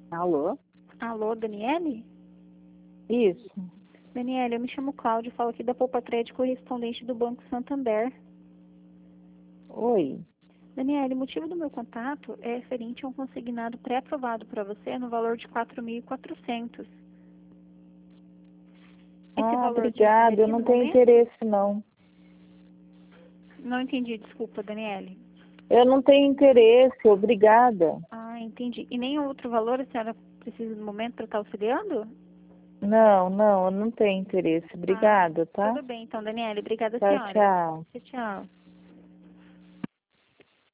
Alô? Alô, Daniele? Isso. Daniele, eu me chamo Cláudia, falo aqui da Poupa Trade, correspondente do Banco Santander. Oi. Daniele, o motivo do meu contato é referente a um consignado pré-aprovado para você no valor de 4.400. Esse valor te Obrigada. Eu interessaria não no tenho momento? interesse, não. Não entendi, desculpa, Daniele. Eu não tenho interesse. Obrigada. Ah, entendi. E nem outro valor a senhora precisa no momento para estar auxiliando? Não, eu não tenho interesse. Ah, Obrigada, tá? tudo bem então, Daniele. Obrigada, Tchau, senhora. tchau. Tchau, tchau.